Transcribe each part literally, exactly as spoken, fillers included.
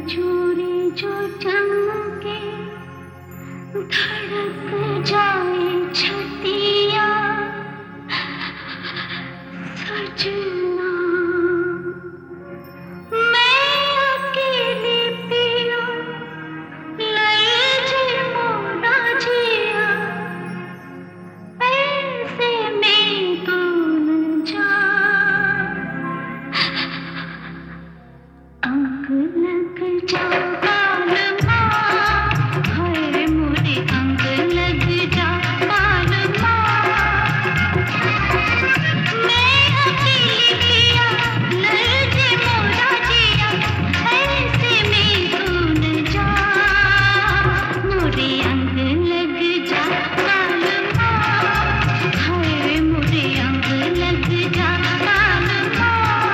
चूड़ी जो चमके धड़क जाए छतिया सजना। मैं अकेली पिया ललचे मोरा जिया ऐसे में तू न जा। अंग लग जा बालमा हाय मोरे अंग लग जा बालमा। मैं अकेली पिया ललचे मोरा जिया ऐसे में तू न जा। मोरे अंग लग जा बालमा हाय मोरे अंग लग जा बालमा।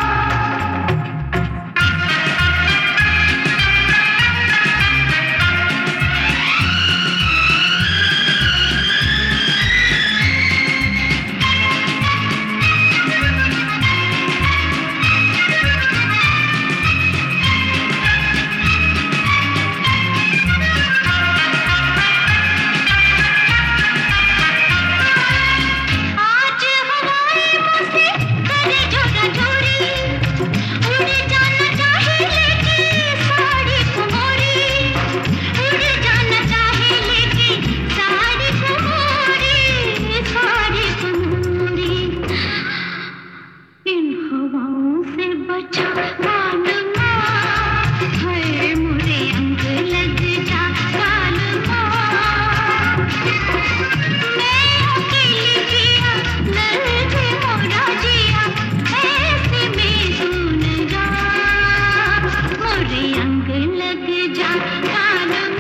आज हवाएं मुझसे करे झोरा झोरी उड़ जाना चाहे लेके साड़ी कुमोरी। उड़ जाना चाहे लेके साड़ी कुमोरी साड़ी कुमोरी। इन हवाओं से बचा बालमा हाय मोरे अंग लग जा बालमा। मैं अकेली पिया ललचे मोरा जिया ऐसे में तू न जा। मोरे अंग लग जा बालमा।